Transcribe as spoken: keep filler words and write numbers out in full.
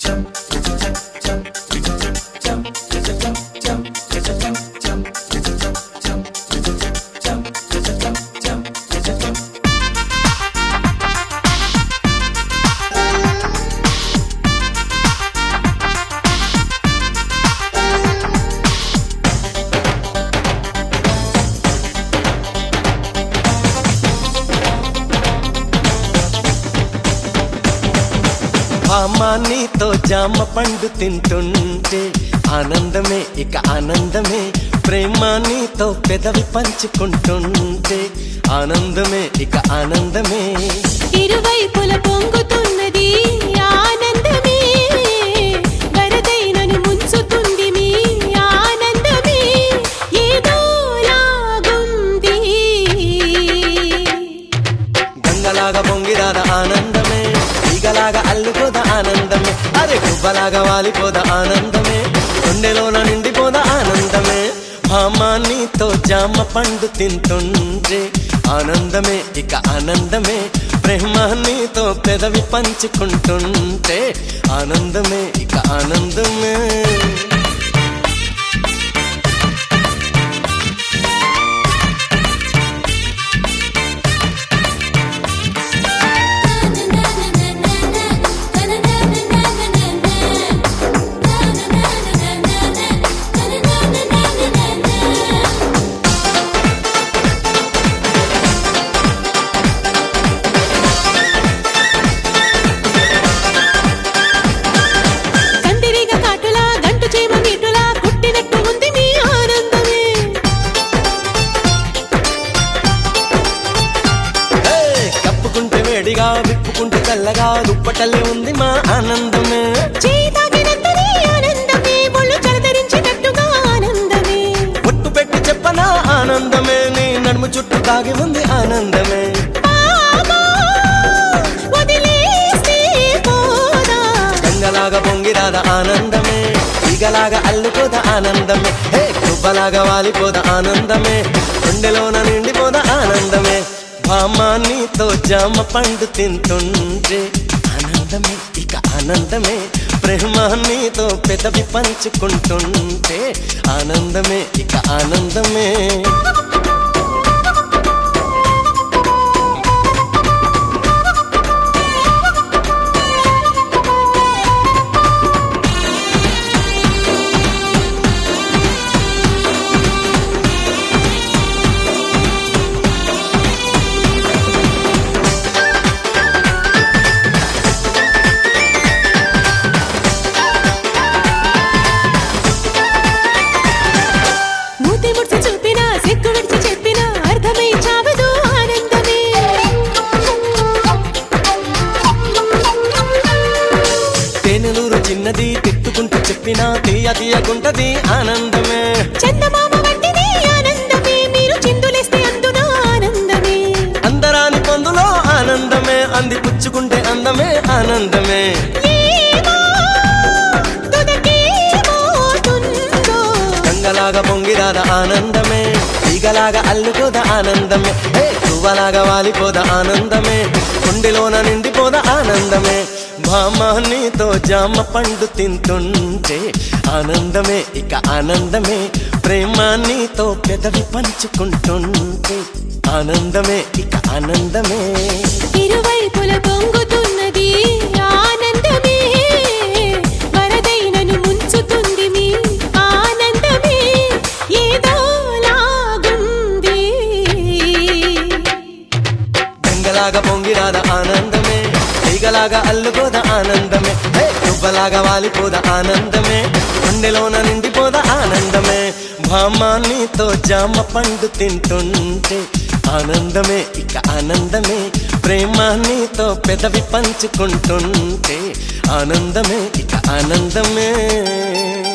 నీతో జామ పండు తింటుంటే ఆనందమే ఇక ఆనందమే ప్రేమ నీతో పెదవి పంచుకుంటుంటే ఆనందమే ఇక ఆనందమే ఇరువైపుల పొంగుతున్నది ఆనందమే వరదై నన్ను ముంచుతుంది మీ ఆనందమే ఏదో లాగుంది గంగలాగా పొంగిరాద ఆనందమే ఈగలాగా అల్లుకోద ఆనందమే అరే గుబ్బలాగా వాలిపోద ఆనందమే గుండెలోన నిండిపోద ఆనందమే భామా నీతో జామ పండు తింటుంటే ఆనందమే ఇక ఆనందమే ప్రేమ నీతో పెదవి పంచుకుంటుంటే ఆనందమే ఇక ఆనందమే విప్పుకుంటే చల్లగా దుప్పటల్లే ఉంది మా ఆనందమే ఒట్టు పెట్టి చెప్పనా ఆనందమే నీ నడుము చుట్టూ తాగి ఉంది ఆనందమే గంగలాగా పొంగిరాద ఆనందమే ఈగలాగా అల్లుకోద ఆనందమే హే గుబ్బలాగా వాలిపోద ఆనందమే గుండెలోన నిండిపోద ఆనందమే భామా నీతో జామ పండు తింటుంటే ఆనందమే ఇక ఆనందమే ప్రేమ నీతో పెదవి పంచుకుంటుంటే ఆనందమే ఇక ఆనందమే చిన్నది తిట్టుకుంటూ చెప్పినా తీయ తీయకుంటది ఆనందమే చందమామ వంటిది ఆనందమే మీరు చిందులేస్తే అందున ఆనందమే అందరాని పొందులో ఆనందమే అంది పుచ్చుకుంటే అందమే ఆనందమే గంగలాగా పొంగిరాద ఆనందమే ఈగలాగా అల్లుకోద ఆనందమే హే గువ్వలాగా వాలిపోద ఆనందమే గుండెలోన నిండిపోద ఆనందమే భామా నీతో జామ పండు తింటుంటే ఆనందమే ఇక ఆనందమే ప్రేమ నీతో పెదవి పంచుకుంటుంటే ఆనందమే ఇక ఆనందమే ఇరువైపుల పొంగుతున్నది ఆనందమే వరదై నన్ను ముంచుతుంది మీ ఆనందమే ఏదో లాగుంది గంగలాగా పొంగిరాద ఆనందమే ఈగలాగా అల్లుకోద ఆనందమే హే గుబ్బలాగా వాలిపోద ఆనందమే గుండెలోన నిండిపోద ఆనందమే భామా నీతో జామ పండు తింటుంటే ఆనందమే ఇక ఆనందమే ప్రేమ నీతో పెదవి పంచుకుంటుంటే ఆనందమే ఇక ఆనందమే